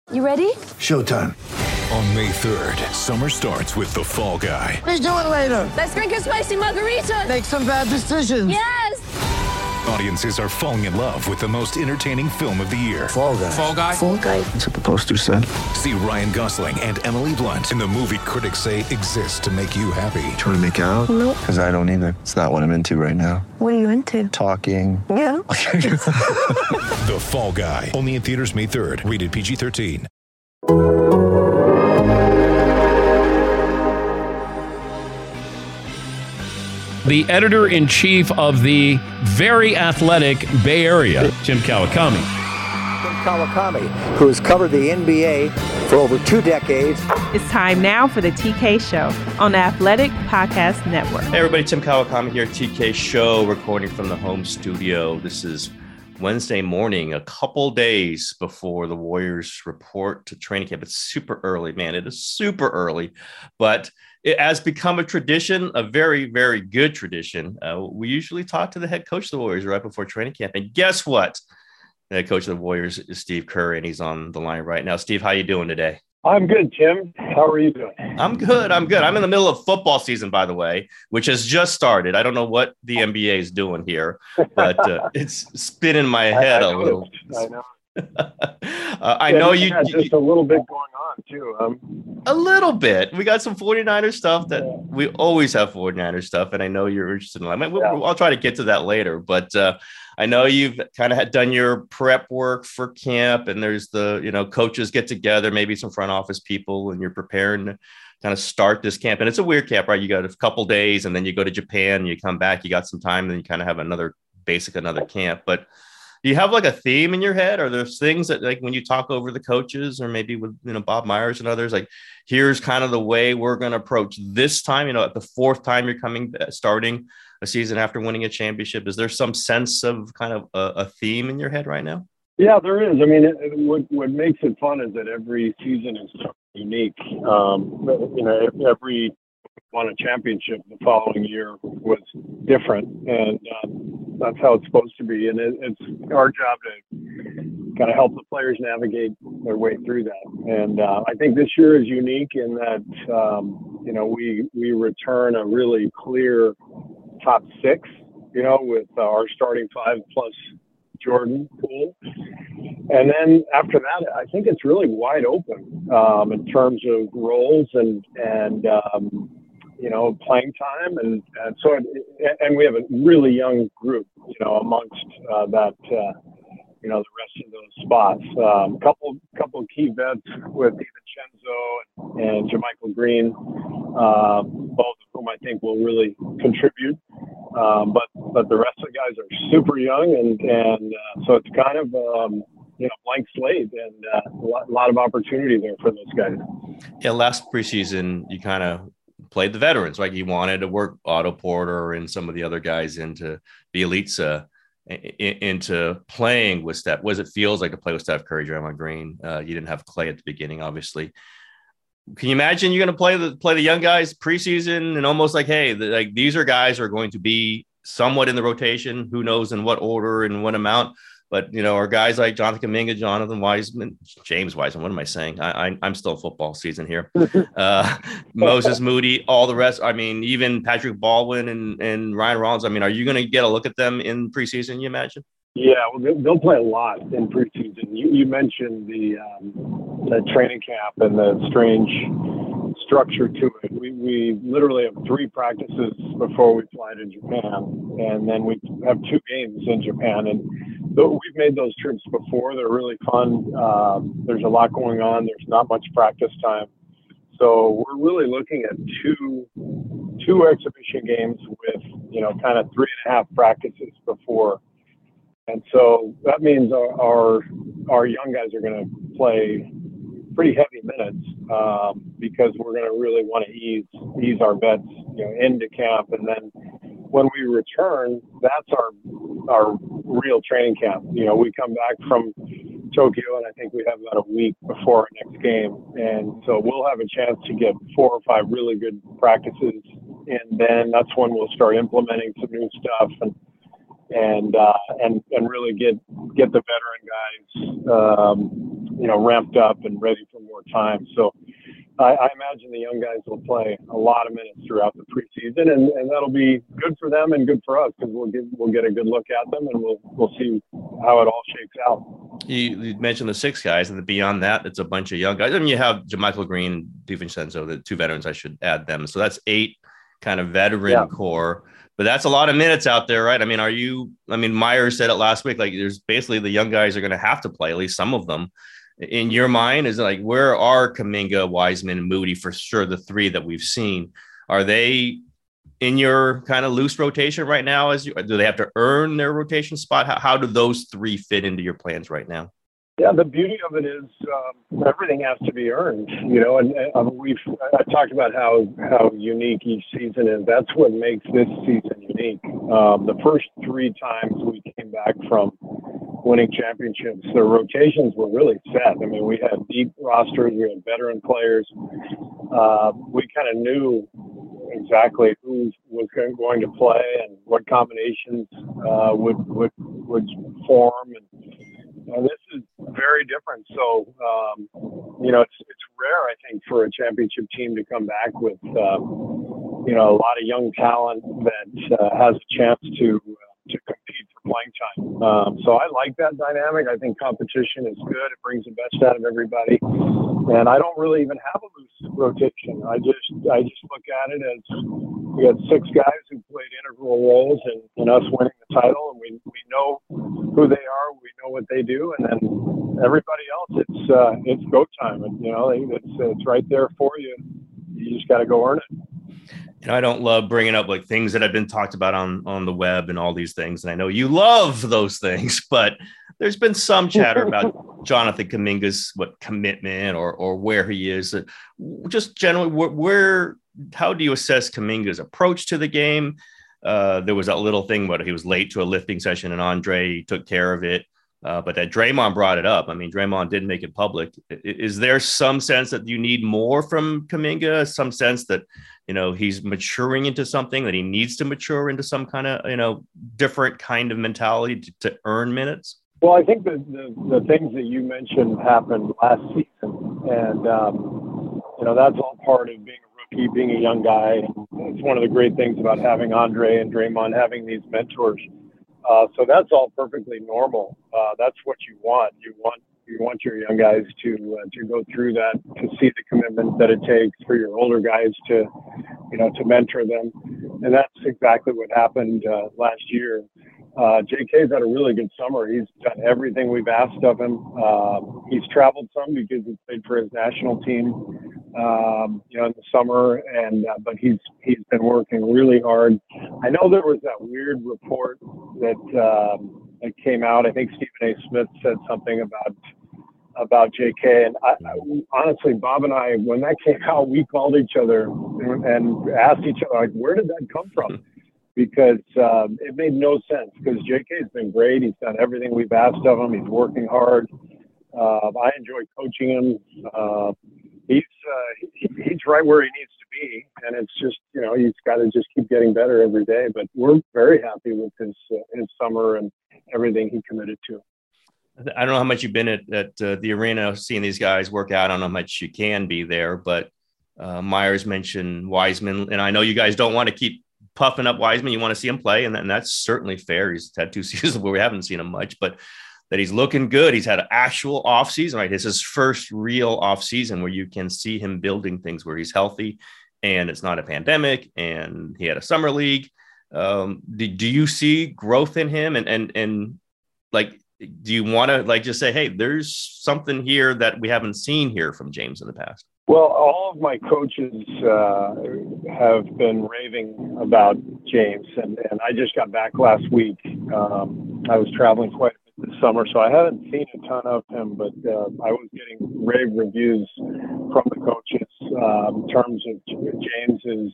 You ready? Showtime. On May 3rd, summer starts with The Fall Guy. Let's do it later. Let's drink a spicy margarita. Make some bad decisions. Yes! Audiences are falling in love with the most entertaining film of the year. Fall Guy. Fall Guy? Fall guy. That's what the poster said. See Ryan Gosling and Emily Blunt in the movie critics say exists to make you happy. Trying to make it out? Nope. Because I don't either. It's not what I'm into right now. What are you into? Talking. Yeah. The Fall Guy. Only in theaters May 3rd. Rated PG-13. The editor-in-chief of the very athletic Bay Area, Tim Kawakami. Tim Kawakami, who has covered the NBA for over 2 decades. It's time now for the TK Show on the Athletic Podcast Network. Hey everybody, Tim Kawakami here, TK Show, recording from the home studio. This is Wednesday morning, a couple days before the Warriors report to training camp. It's super early, man. It is super early, but it has become a tradition, a very, very good tradition. We usually talk to the head coach of the Warriors right before training camp. And guess what? The head coach of the Warriors is Steve Kerr, and he's on the line right now. Steve, how you doing today? I'm good, Tim. How are you doing? I'm good. I'm in the middle of football season, by the way, which has just started. I don't know what the NBA is doing here, but it's spinning my head a little. I know. I know you just a little bit going on too. A little bit. We got some 49ers stuff that we always have 49ers stuff, and I know you're interested in. I'll try to get to that later, but I know you've kind of done your prep work for camp, and there's the coaches get together, maybe some front office people, and you're preparing to kind of start this camp. And it's a weird camp, right? You got a couple days, and then you go to Japan, and you come back, you got some time, and then you kind of have another camp, but. Do you have like a theme in your head? Are there things that like when you talk over the coaches or maybe with, Bob Myers and others, like here's kind of the way we're going to approach this time, at the fourth time you're starting a season after winning a championship? Is there some sense of kind of a theme in your head right now? Yeah, there is. I mean, what makes it fun is that every season is so unique. Every won a championship the following year was different, and that's how it's supposed to be. And it's our job to kind of help the players navigate their way through that. And I think this year is unique in that we return a really clear top 6, with our starting 5 plus Jordan Poole. And then after that, I think it's really wide open in terms of roles and playing time. And so we have a really young group, amongst that, the rest of those spots. Couple of key vets with DiVincenzo and JaMychal Green, both of whom I think will really contribute. But the rest of the guys are super young, and so it's kind of blank slate, and a lot of opportunity there for those guys. Yeah, last preseason you kind of played the veterans, right? You wanted to work Otto Porter and some of the other guys into Bjelica, into playing with Steph. What it feels like to play with Steph Curry, Draymond Green. You didn't have Clay at the beginning, obviously. Can you imagine you're going to play the young guys preseason and almost like, hey, these are guys who are going to be somewhat in the rotation. Who knows in what order and what amount? But, are guys like Jonathan Kuminga, Jonathan Wiseman, James Wiseman, what am I saying? I'm still in football season here. Moses Moody, all the rest. I mean, even Patrick Baldwin and Ryan Rollins. I mean, are you going to get a look at them in preseason, you imagine? Yeah, well, they'll play a lot in preseason. You mentioned the training camp and the strange structure to it. We literally have 3 practices before we fly to Japan, and then we have 2 games in Japan. And we've made those trips before. They're really fun. There's a lot going on. There's not much practice time. So we're really looking at two exhibition games with, kind of 3.5 practices before. And so that means our young guys are going to play pretty heavy minutes because we're going to really want to ease our vets, into camp. And then when we return, that's our real training camp. We come back from Tokyo, and I think we have about a week before our next game. And so we'll have a chance to get 4 or 5 really good practices. And then that's when we'll start implementing some new stuff and really get the veteran guys ramped up and ready for more time. So I imagine the young guys will play a lot of minutes throughout the preseason, and that'll be good for them and good for us because we'll get a good look at them and we'll see how it all shakes out. You mentioned the 6 guys, and beyond that, it's a bunch of young guys. I mean, you have JaMychal Green, DiVincenzo, the 2 veterans. I should add them. So that's 8 kind of veteran core. But that's a lot of minutes out there, right? I mean, Myers said it last week. Like, there's basically the young guys are going to have to play, at least some of them. In your mind, is it like, where are Kuminga, Wiseman, and Moody, for sure, the 3 that we've seen? Are they in your kind of loose rotation right now? Do they have to earn their rotation spot? How do those 3 fit into your plans right now? Yeah, the beauty of it is everything has to be earned, and I talked about how unique each season is. That's what makes this season unique. The first 3 times we came back from winning championships, the rotations were really set. I mean, we had deep rosters, we had veteran players. We kind of knew exactly who was going to play and what combinations would form. And this is very different. So, it's rare, I think, for a championship team to come back with, a lot of young talent that has a chance to compete for playing time. So I like that dynamic. I think competition is good. It brings the best out of everybody. And I don't really even have a loose rotation. I just look at it as we got 6 guys who played integral roles in us winning the title, and we know who they are, we know what they do, and then everybody else, it's go time, and it's right there for you. You just got to go earn it. I don't love bringing up like things that have been talked about on the web and all these things. And I know you love those things, but there's been some chatter about Jonathan Kuminga's commitment or where he is. Just generally, how do you assess Kuminga's approach to the game? There was that little thing where he was late to a lifting session and Andre took care of it. But that Draymond brought it up. I mean, Draymond didn't make it public. Is there some sense that you need more from Kuminga? Some sense that, he's maturing into something, that he needs to mature into some kind of, different kind of mentality to earn minutes? Well, I think the things that you mentioned happened last season. And, that's all part of being a rookie, being a young guy. It's one of the great things about having Andre and Draymond, having these mentors. So that's all perfectly normal. That's what you want. You want your young guys to go through that, to see the commitment that it takes for your older guys to mentor them. And that's exactly what happened last year. JK's had a really good summer. He's done everything we've asked of him. He's traveled some because he played for his national team, in the summer, but he's been working really hard. I know there was that weird report that came out. I think Stephen A. Smith said something about JK, and I honestly, Bob and I, when that came out, we called each other and asked each other, like, where did that come from? Because it made no sense, because JK's been great. He's done everything we've asked of him. He's working hard. I enjoy coaching him. He's right where he needs to be, and it's just, he's got to just keep getting better every day. But we're very happy with his summer and everything he committed to. I don't know how much you've been at the arena seeing these guys work out. I don't know how much you can be there, but Myers mentioned Wiseman, and I know you guys don't want to keep puffing up Wiseman. You want to see him play, and that's certainly fair. He's had 2 seasons where we haven't seen him much, but that he's looking good. He's had an actual off season, right? It's his first real off season where you can see him building things, where he's healthy and it's not a pandemic, and he had a summer league. Do you see growth in him? And like, do you want to just say, hey, there's something here that we haven't seen here from James in the past? Well, all of my coaches have been raving about James, and I just got back last week. I was traveling quite a bit this summer, so I haven't seen a ton of him, but I was getting rave reviews from the coaches in terms of James's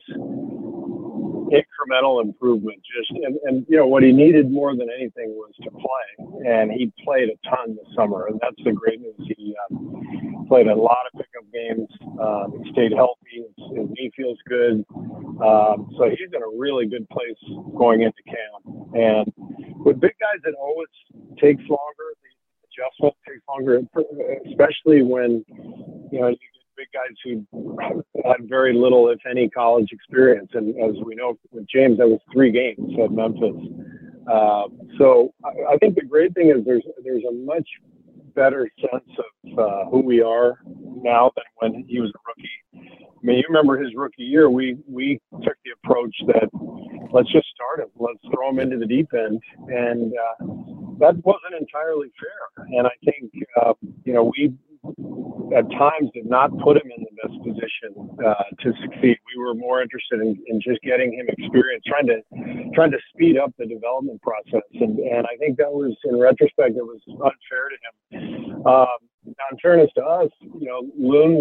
incremental improvement. And what he needed more than anything was to play, and he played a ton this summer, and that's the great news. He played a lot of pickup games. He stayed healthy. His knee feels good. So he's in a really good place going into camp. And with big guys, it always takes longer. The adjustment takes longer, especially when, you know, you get big guys who had very little, if any, college experience. And as we know with James, that was 3 games at Memphis. So I think the great thing is there's a much better sense of who we are now than when he was a rookie. I mean, you remember his rookie year, we took the approach that let's just start him. Let's throw him into the deep end. And that wasn't entirely fair. And I think, you know, we at times did not put him in the best position to succeed. We were more interested in just getting him experience, trying to speed up the development process. And I think that was, in retrospect, it was unfair to him. Now, in fairness to us, you know, Loon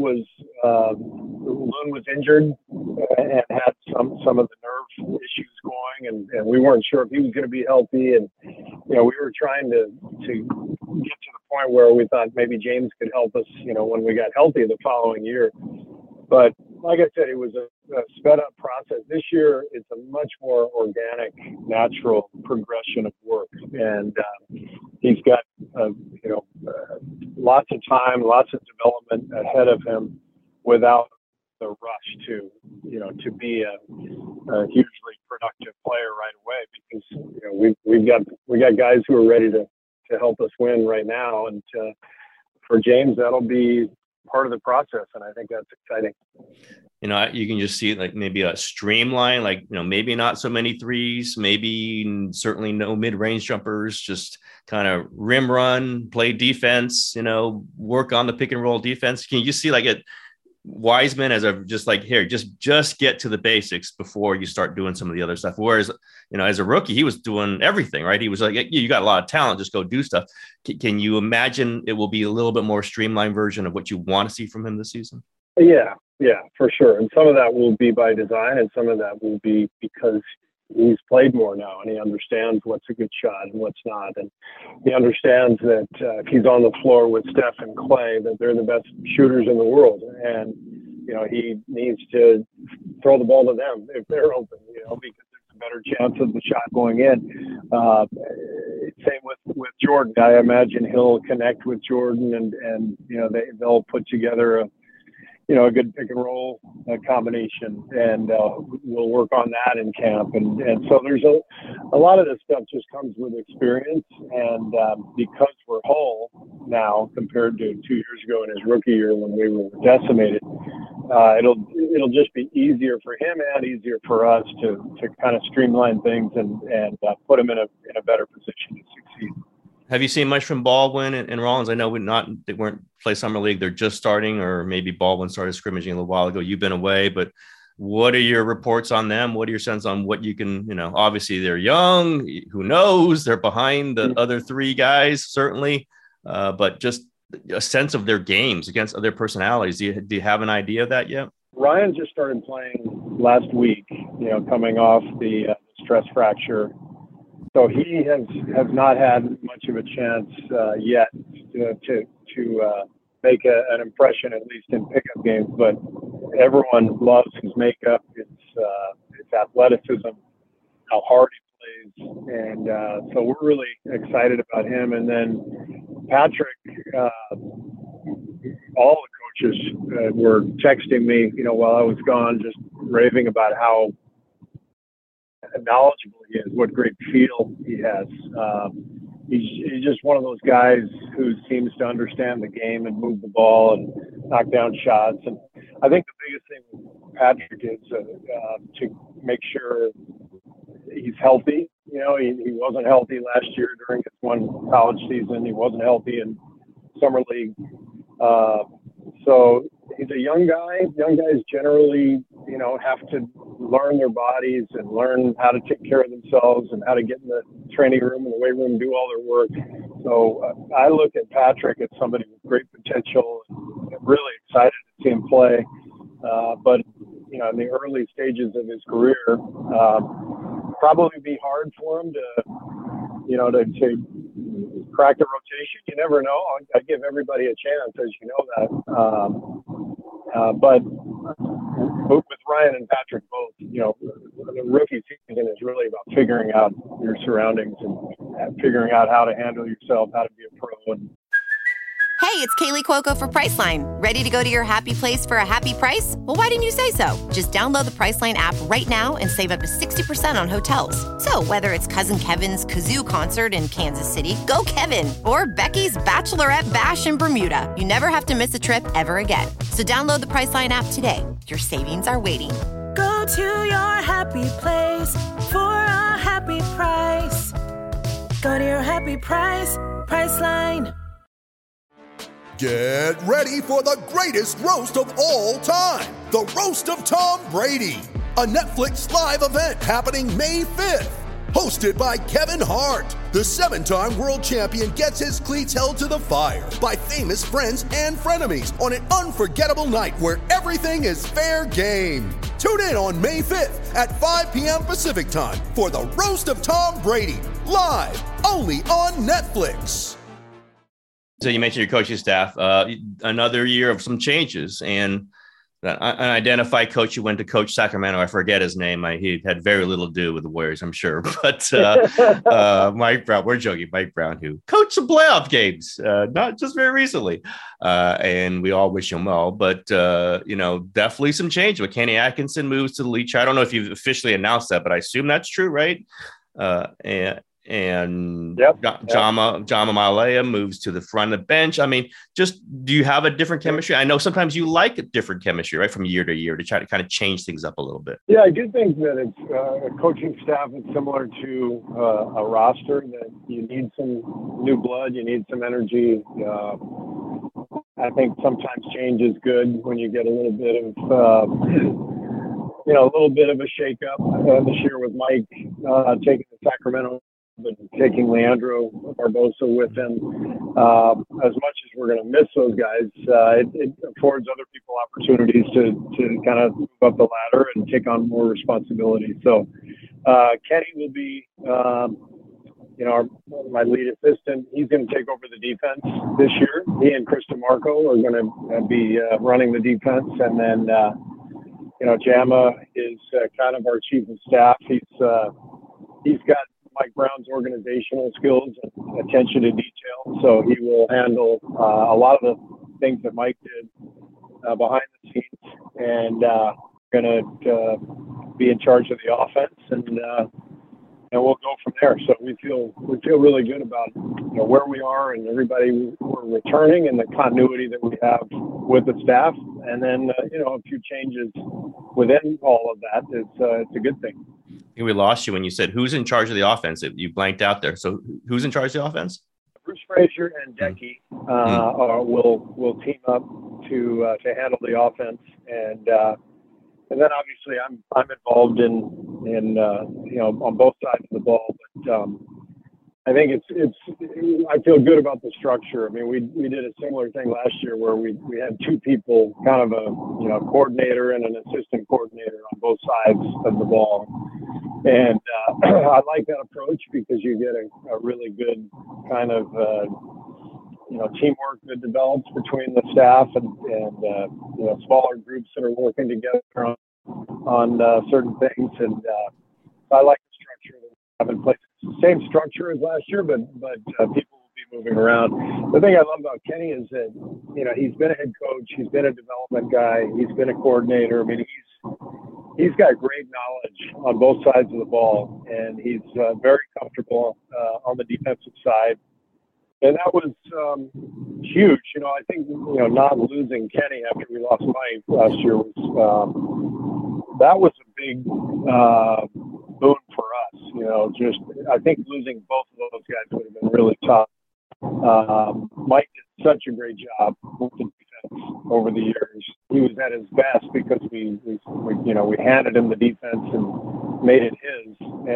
was injured and had some of the nerve issues going, and we weren't sure if he was going to be healthy. And you know, we were trying to get to the point where we thought maybe James could help us, you know, when we got healthy the following year. But like I said, it was a sped up process. This year, it's a much more organic, natural progression of work. And he's got, you know, lots of time, lots of development ahead of him without the rush to, you know, to be a hugely productive player right away, because, you know, we got guys who are ready to help us win right now. And for James, that'll be part of the process, and I think that's exciting. You know, you can just see like maybe a streamline, like, you know, maybe not so many threes, maybe certainly no mid-range jumpers, just kind of rim run, play defense, you know, work on the pick and roll defense. Can you just see like it Wiseman as a just like, here, just get to the basics before you start doing some of the other stuff. Whereas, you know, as a rookie, he was doing everything, right? He was like, you got a lot of talent, just go do stuff. Can you imagine it will be a little bit more streamlined version of what you want to see from him this season? Yeah, for sure. And some of that will be by design, and some of that will be because he's played more now and he understands what's a good shot and what's not. And he understands that if he's on the floor with Steph and Clay, that they're the best shooters in the world. And, you know, he needs to throw the ball to them if they're open, you know, because there's a better chance of the shot going in. Same with Jordan. I imagine he'll connect with Jordan and you know, they'll put together a good pick and roll combination, and we'll work on that in camp. And so there's a lot of this stuff just comes with experience. And because we're whole now compared to 2 years ago in his rookie year when we were decimated, it'll just be easier for him and easier for us to kind of streamline things and put him in a better position to succeed. Have you seen much from Baldwin and Rollins? I know they weren't play summer league. They're just starting, or maybe Baldwin started scrimmaging a little while ago. You've been away, but what are your reports on them? What are your sense on what you can, you know, obviously they're young, who knows, they're behind the other 3 guys, certainly. But just a sense of their games against other personalities. Do you have an idea of that yet? Ryan just started playing last week, you know, coming off the stress fracture. So he has not had much of a chance yet to make an impression, at least in pickup games. But everyone loves his makeup, his athleticism, how hard he plays, and so we're really excited about him. And then Patrick, all the coaches were texting me, you know, while I was gone, just raving about how knowledgeable he is, what great feel he has. He's just one of those guys who seems to understand the game and move the ball and knock down shots. And I think the biggest thing with Patrick is to make sure he's healthy. You know, he wasn't healthy last year during his one college season. He wasn't healthy in summer league. So he's a young guy. Young guys generally, you know, have to learn their bodies and learn how to take care of themselves and how to get in the training room and the weight room, do all their work. So I look at Patrick as somebody with great potential and really excited to see him play. But, you know, in the early stages of his career, probably be hard for him to, you know, to crack the rotation. You never know. I give everybody a chance, as you know that. But with Ryan and Patrick both, you know, the rookie season is really about figuring out your surroundings and figuring out how to handle yourself, how to be a pro. And Hey, it's Kaylee Cuoco for Priceline. Ready to go to your happy place for a happy price? Well, why didn't you say so? Just download the Priceline app right now and save up to 60% on hotels. So whether it's Cousin Kevin's Kazoo Concert in Kansas City, go Kevin, or Becky's Bachelorette Bash in Bermuda, you never have to miss a trip ever again. So download the Priceline app today. Your savings are waiting. Go to your happy place for a happy price. Go to your happy price, Priceline. Get ready for the greatest roast of all time, the Roast of Tom Brady, a Netflix live event happening May 5th. Hosted by Kevin Hart, the 7-time world champion gets his cleats held to the fire by famous friends and frenemies on an unforgettable night where everything is fair game. Tune in on May 5th at 5 p.m. Pacific time for the Roast of Tom Brady, live only on Netflix. So you mentioned your coaching staff, another year of some changes, and an identified coach who went to coach Sacramento. I forget his name. He had very little to do with the Warriors, I'm sure. But Mike Brown, we're joking. Mike Brown, who coached some playoff games, not just very recently, and we all wish him well. But definitely some change. But Kenny Atkinson moves to the lead chair. I don't know if you've officially announced that, but I assume that's true, right? And Jama Malaya moves to the front of the bench. I mean, just do you have a different chemistry? I know sometimes you like a different chemistry, right, from year to year to try to kind of change things up a little bit. Yeah, I do think that it's a coaching staff is similar to a roster, that you need some new blood, you need some energy. I think sometimes change is good when you get a little bit of a little bit of a shakeup. This year with Mike taking the Sacramento, but taking Leandro Barbosa with him. As much as we're going to miss those guys, it affords other people opportunities to kind of move up the ladder and take on more responsibility. So Kenny will be, my lead assistant. He's going to take over the defense this year. He and Chris DeMarco are going to be running the defense, and then Jama is kind of our chief of staff. He's got Mike Brown's organizational skills and attention to detail, so he will handle a lot of the things that Mike did behind the scenes, and going to be in charge of the offense, and we'll go from there. So we feel really good about where we are and everybody we're returning and the continuity that we have with the staff, and then a few changes within all of that. It's a good thing. I think we lost you when you said who's in charge of the offense. You blanked out there. So who's in charge of the offense? Bruce Frazier and Decky will team up to handle the offense, and then obviously I'm involved in on both sides of the ball. But I think I feel good about the structure. I mean, we did a similar thing last year where we had two people, kind of a coordinator and an assistant coordinator on both sides of the ball. And I like that approach because you get a really good kind of teamwork that develops between the staff and smaller groups that are working together on certain things. And I like the structure that we have in place. It's the same structure as last year, but people will be moving around. The thing I love about Kenny is that he's been a head coach, he's been a development guy, he's been a coordinator. I mean, he's got great knowledge on both sides of the ball, and he's very comfortable on the defensive side. And that was huge. I think, not losing Kenny after we lost Mike last year was a big boon for us. I think losing both of those guys would have been really tough. Mike did such a great job with the defense over the years. He was at his best because we handed him the defense and made it his,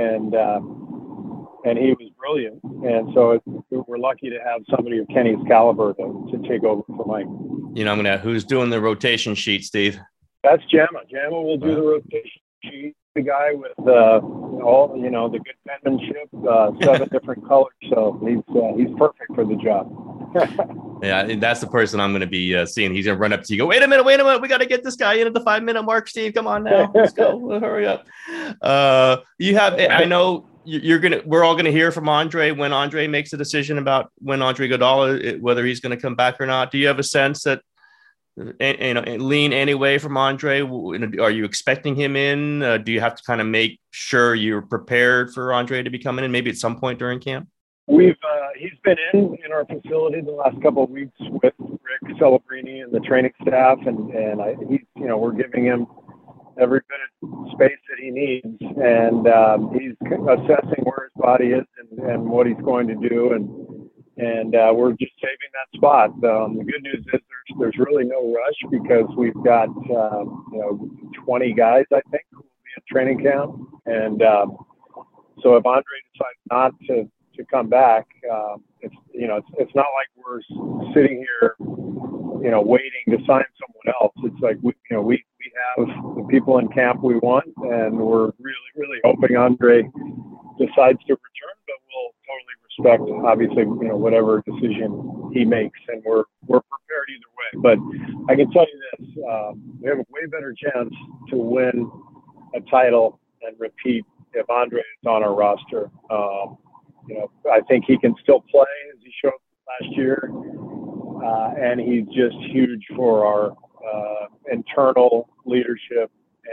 and he was brilliant. And so we're lucky to have somebody of Kenny's caliber to take over for Mike. Who's doing the rotation sheet, Steve? That's Jama. Jama will do the rotation sheet. The guy with all the good penmanship, 7 different colors. So he's perfect for the job. Yeah, that's the person I'm going to be seeing. He's going to run up to you, go, wait a minute. We got to get this guy in at the 5-minute mark. Steve, come on now, let's go. We'll hurry up. I know we're all gonna hear from Andre when Andre makes a decision about when Andre Iguodala, whether he's going to come back or not. Do you have a sense that lean any way from Andre? Are you expecting him in? Do you have to kind of make sure you're prepared for Andre to be coming in maybe at some point during camp? He's been in our facility the last couple of weeks with Rick Celebrini and the training staff, and we're giving him every bit of space that he needs, and he's assessing where his body is and what he's going to do, and we're just saving that spot. The good news is there's really no rush because we've got 20 guys, I think, who will be at training camp, and so if Andre decides not to come back, it's not like we're sitting here, waiting to sign someone else. It's like we have the people in camp we want, and we're really, really hoping Andre decides to return, but we'll totally respect, obviously, whatever decision he makes, and we're prepared either way. But I can tell you this, we have a way better chance to win a title and repeat if Andre is on our roster. I think he can still play as he showed last year, and he's just huge for our internal leadership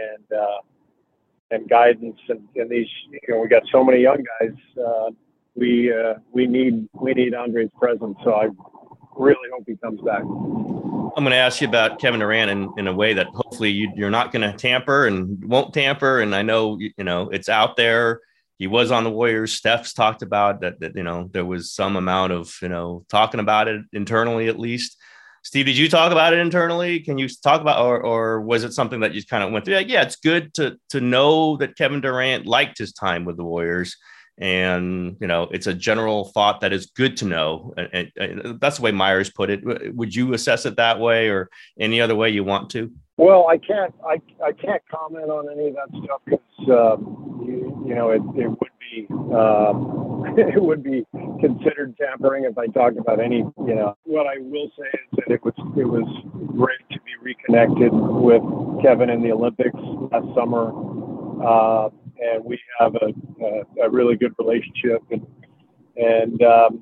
and guidance. And these, we got so many young guys. We need Andre's presence. So I really hope he comes back. I'm going to ask you about Kevin Durant in a way that hopefully you're not going to tamper and won't tamper. And I know it's out there. He was on the Warriors. Steph's talked about that there was some amount of, talking about it internally, at least. Steve, did you talk about it internally? Can you talk about, or was it something that you kind of went through? Like, yeah, it's good to know that Kevin Durant liked his time with the Warriors. And, it's a general thought that is good to know. And that's the way Myers put it. Would you assess it that way or any other way you want to? Well, I can't comment on any of that stuff because, it would be considered tampering if I talked about any, What I will say is that it was great to be reconnected with Kevin in the Olympics last summer. And we have a really good relationship, and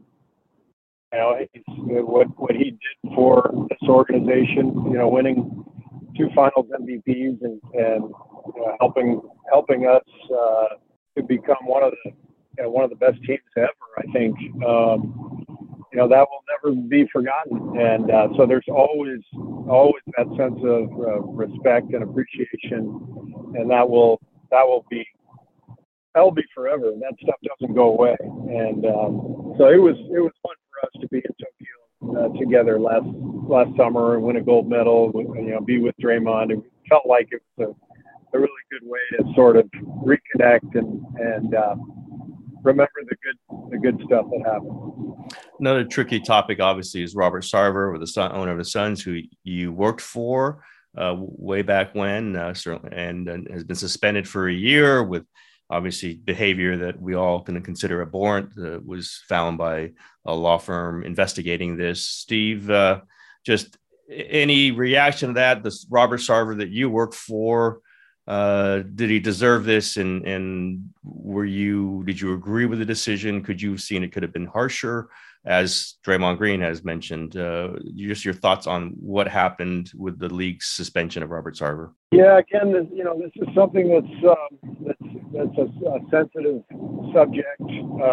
what he did for this organization, winning 2 Finals MVPs and helping us to become one of the best teams ever. I think that will never be forgotten, and so there's always that sense of respect and appreciation, and that will be forever. That stuff doesn't go away. And so it was fun for us to be in Tokyo together last summer and win a gold medal, be with Draymond. It felt like it was a really good way to sort of reconnect and remember the good stuff that happened. Another tricky topic, obviously, is Robert Sarver, owner of the Suns, who you worked for way back when, certainly, and has been suspended for a year with obviously behavior that we all can consider abhorrent, was found by a law firm investigating this. Steve, just any reaction to that? This Robert Sarver that you worked for, did he deserve this? And did you agree with the decision? Could you have seen it could have been harsher, as Draymond Green has mentioned? Just your thoughts on what happened with the league's suspension of Robert Sarver. Yeah, again, this is something that's a sensitive subject.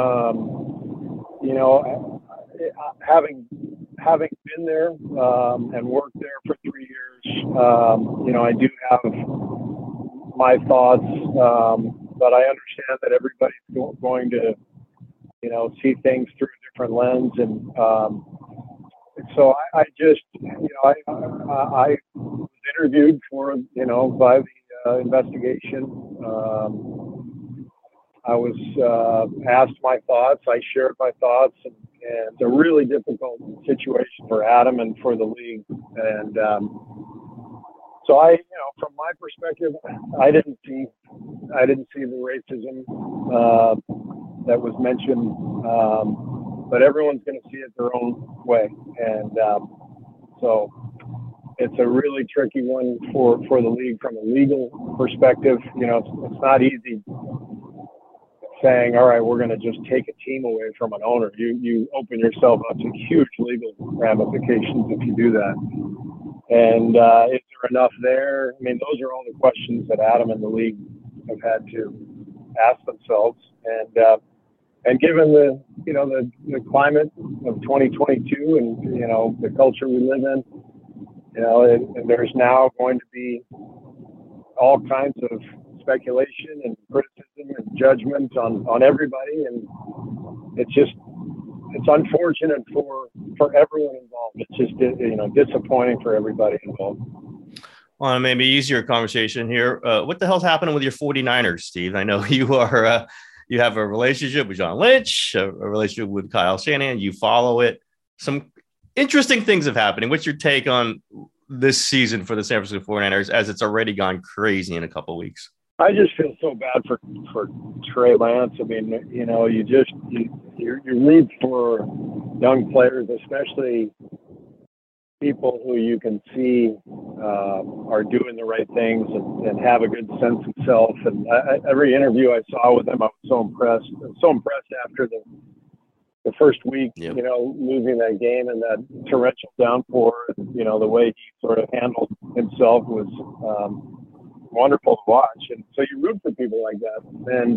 Having been there and worked there for 3 years, I do have my thoughts, but I understand that everybody's going to, see things through a different lens, and so I just, I was interviewed for, by the investigation. I was asked my thoughts. I shared my thoughts, and it's a really difficult situation for Adam and for the league. And so from my perspective, I didn't see the racism that was mentioned, but everyone's going to see it their own way, and so it's a really tricky one for the league from a legal perspective. It's not easy saying, all right, we're going to just take a team away from an owner. You open yourself up to huge legal ramifications if you do that. And is there enough there? I mean, those are all the questions that Adam and the league have had to ask themselves. And given the climate of 2022 and, the culture we live in, and there's now going to be all kinds of speculation and criticism and judgment on everybody. And it's unfortunate for everyone involved. It's just, disappointing for everybody involved. Well, maybe easier conversation here. What the hell's happening with your 49ers, Steve? I know you are, you have a relationship with John Lynch, a relationship with Kyle Shanahan. You follow it. Some interesting things have happened. What's your take on this season for the San Francisco 49ers as it's already gone crazy in a couple of weeks? I just feel so bad for Trey Lance. I mean, you root for young players, especially people who you can see are doing the right things and have a good sense of self. And every interview I saw with him, I was so impressed. I was so impressed after the first week, losing that game and that torrential downpour. The way he sort of handled himself was wonderful to watch. And so you root for people like that. And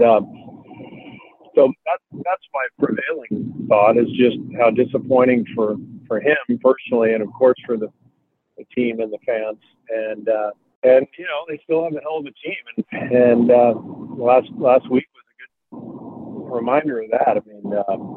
so that's my prevailing thought, is just how disappointing for him personally, and of course for the team and the fans. And they still have a hell of a team. And last week was a good reminder of that. I mean,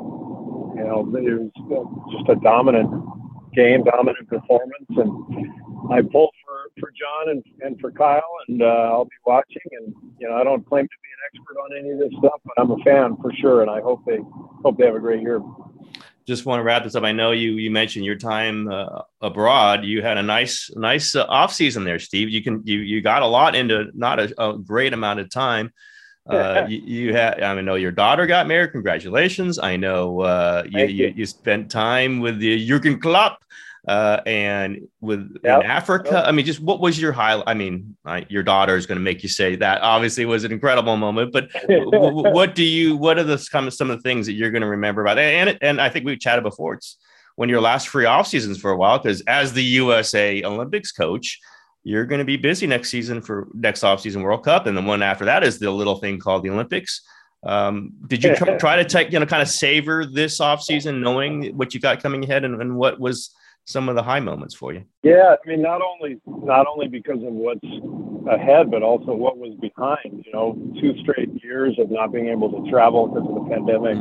it was just a dominant game, dominant performance, and I pull for John and for Kyle, and I'll be watching. And I don't claim to be an expert on any of this stuff, but I'm a fan for sure, and I hope they have a great year. Just want to wrap this up. I know you mentioned your time abroad. You had a nice off season there, Steve. You got a lot into not a great amount of time. You had, I know your daughter got married. Congratulations. I know you spent time with the Jurgen Klopp and in Africa. I mean, just what was your highlight? I mean, your daughter is going to make you say that obviously it was an incredible moment, but what are some of the things that you're going to remember about it? And I think we've chatted before. It's one of your last free off seasons for a while, because as the USA Olympics coach, you're going to be busy next season for next offseason World Cup. And the one after that is the little thing called the Olympics. Did you try to take, kind of savor this offseason, knowing what you got coming ahead, and what was some of the high moments for you? Yeah. I mean, not only because of what's ahead, but also what was behind, 2 straight years of not being able to travel because of the pandemic.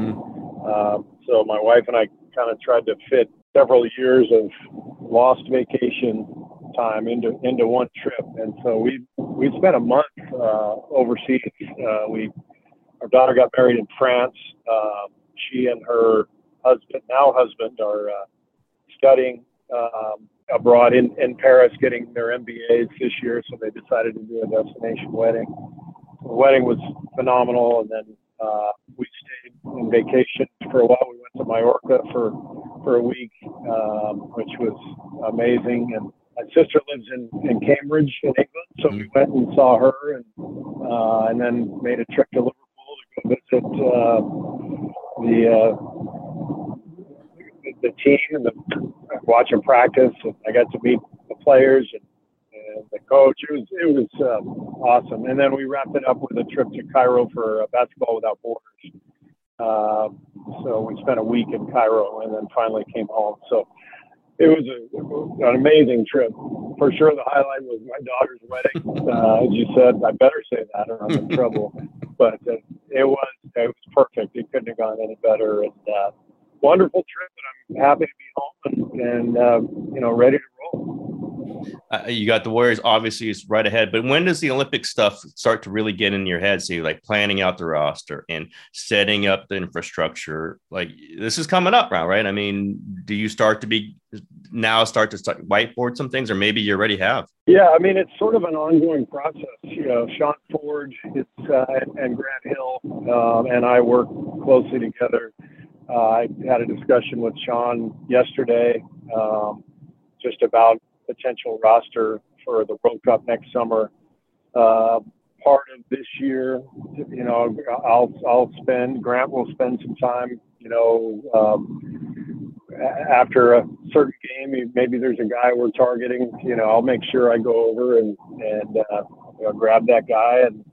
So my wife and I kind of tried to fit several years of lost vacation time into one trip, and so we spent a month overseas. Our daughter got married in France. She and her husband are studying abroad in Paris, getting their MBAs this year. So they decided to do a destination wedding. The wedding was phenomenal, and then we stayed on vacation for a while. We went to Mallorca for a week, which was amazing. And my sister lives in Cambridge, in England, so we went and saw her, and then made a trip to Liverpool to go visit the team and watch them practice. And I got to meet the players and the coach. It was awesome. And then we wrapped it up with a trip to Cairo for Basketball Without Borders. So we spent a week in Cairo and then finally came home. So it was an amazing trip. For sure, the highlight was my daughter's wedding. As you said, I better say that or I'm in trouble. But it was perfect. It couldn't have gone any better. And wonderful trip, and I'm happy to be home and ready to roll. You got the Warriors, obviously, is right ahead. But when does the Olympic stuff start to really get in your head? So you're like planning out the roster and setting up the infrastructure. Like, this is coming up now, right? I mean, do you start to whiteboard some things, or maybe you already have? Yeah, I mean, it's sort of an ongoing process. Sean Ford and Grant Hill and I work closely together. I had a discussion with Sean yesterday just about potential roster for the World Cup next summer. part of this year, you know, Grant will spend some time, you know, after a certain game, maybe there's a guy we're targeting, you know, I'll make sure I go over and you know, grab that guy and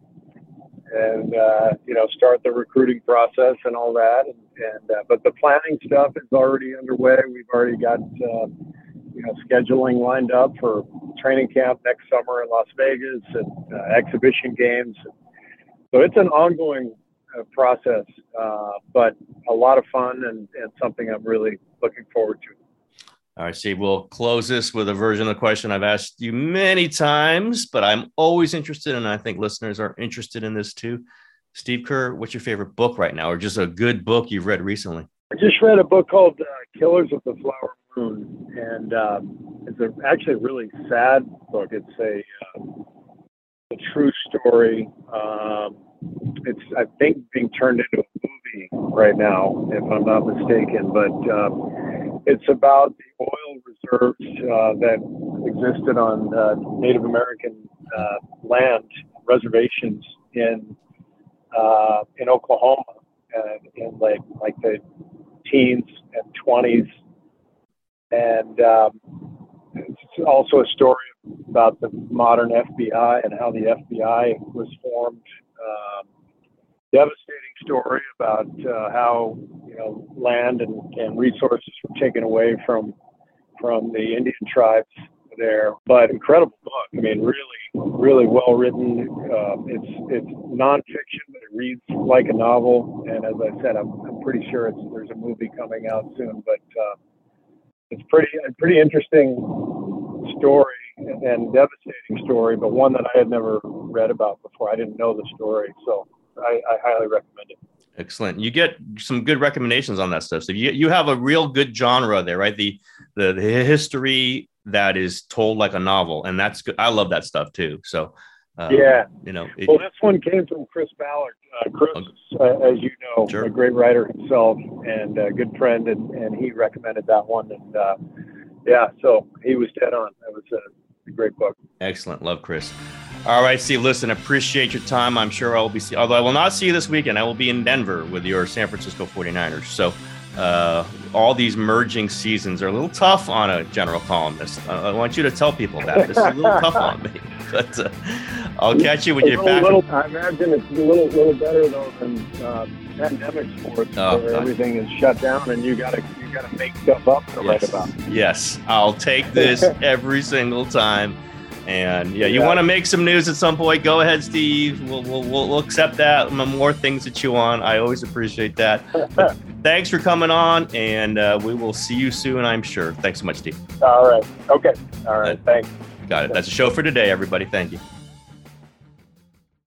you know, start the recruiting process and all that. But the planning stuff is already underway. We've already got, you know, scheduling lined up for training camp next summer in Las Vegas and exhibition games. So it's an ongoing process, but a lot of fun and something I'm really looking forward to. All right, Steve, we'll close this with a version of the question I've asked you many times, but I'm always interested, and I think listeners are interested in this too. Steve Kerr, what's your favorite book right now, or just a good book you've read recently? I just read a book called Killers of the Flower Moon, and it's actually a really sad book. It's a true story. It's, I think, being turned into a movie right now, if I'm not mistaken, but it's about the oil reserves that existed on Native American land reservations in Oklahoma in like the teens and 20s, and it's also a story about the modern FBI and how the FBI was formed. Devastating story about how, you know, land and resources were taken away from the Indian tribes there. But incredible book. I mean, really well written. It's nonfiction, but it reads like a novel. And as I said, I'm pretty sure there's a movie coming out soon. But it's a pretty interesting story and devastating story, but one that I had never read about before. I didn't know the story, so I highly recommend it. Excellent. You get some good recommendations on that stuff. So you have a real good genre there, right? The history that is told like a novel, and that's good. I love that stuff too. So yeah, you know. Well, this one came from Chris Ballard. Chris, as you know, sure, a great writer himself and a good friend, and he recommended that one. And yeah, so he was dead on. That was a great book. Excellent. Love Chris. All right, Steve, listen, appreciate your time. I'm sure I'll be, although I will not see you this weekend, I will be in Denver with your San Francisco 49ers. So all these merging seasons are a little tough on a general columnist. I want you to tell people that. This is a little tough on me. But I'll catch you when you're back. I imagine it's a little better, though, than pandemic sports where everything is shut down and you gotta make stuff up to write about. Yes, I'll take this every single time. And yeah, you want to make some news at some point, go ahead, Steve. We'll accept that. More things that you want. I always appreciate that. But thanks for coming on, and we will see you soon, I'm sure. Thanks so much, Steve. All right. Okay. All right. Thanks. Got it. That's a show for today, everybody. Thank you.